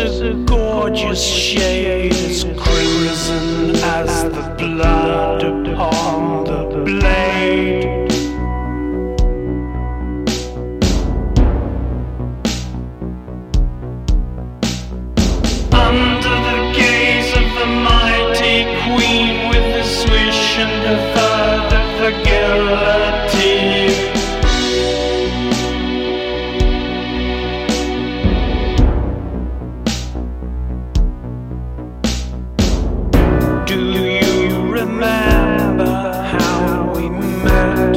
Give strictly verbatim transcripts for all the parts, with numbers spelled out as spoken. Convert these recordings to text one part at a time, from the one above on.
a gorgeous shade, as crimson as the blood upon the blade. Under the gaze of the mighty queen, with the swish and the thud of the guillotine, do you remember how we met?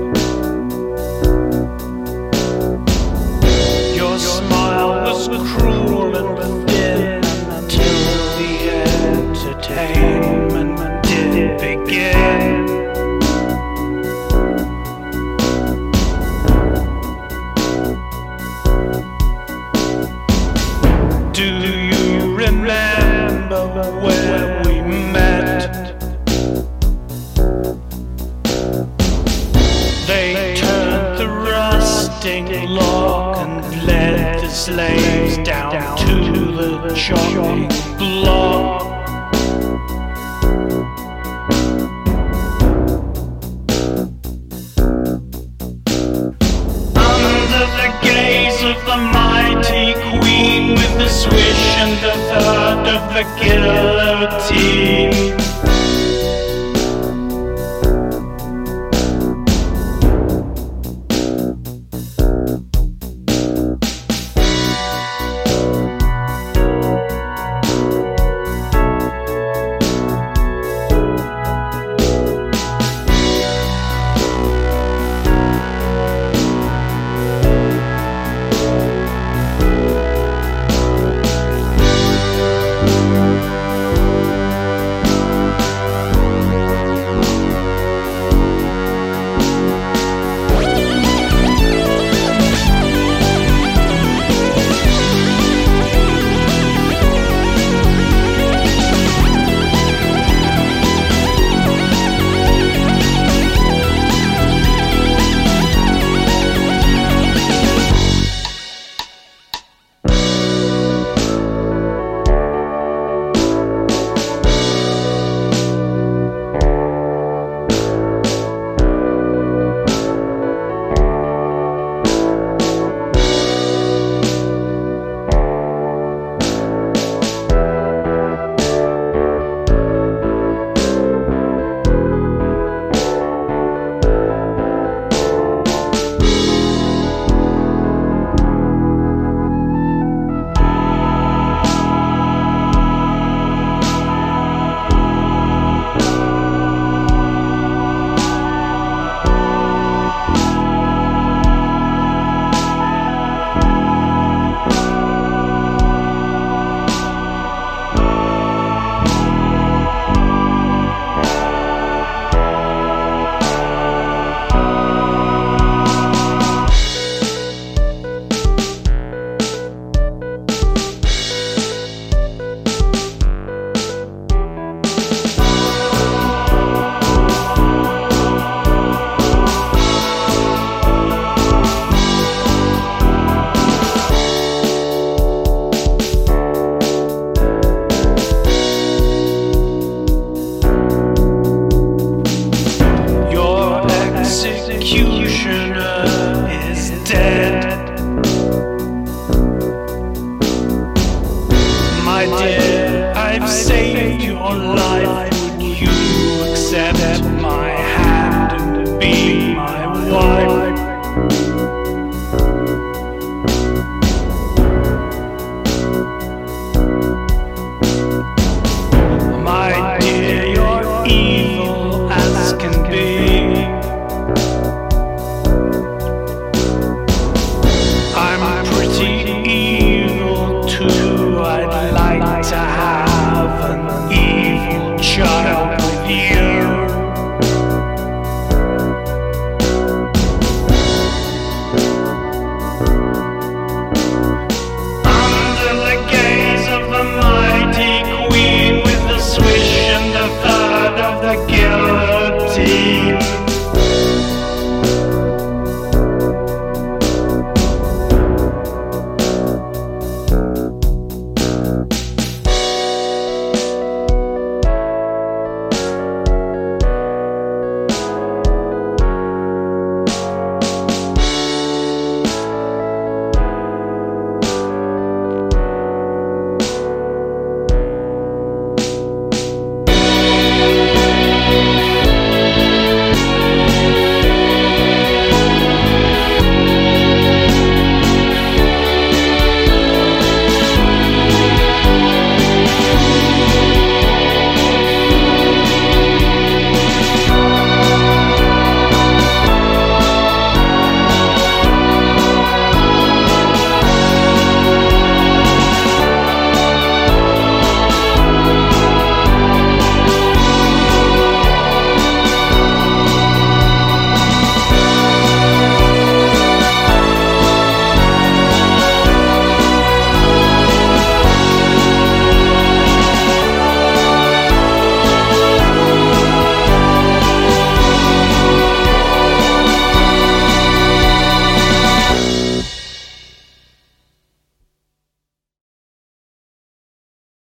Your smile was cruel and thin until the entertainment did begin. Do you remember where we met? They turned the rusting lock and led the slaves down to the chopping block. Under the gaze of the mighty queen, with the swish and the thud of the guillotine, executioner is dead. My dear, I've saved your life. Would you accept my hand and be my wife?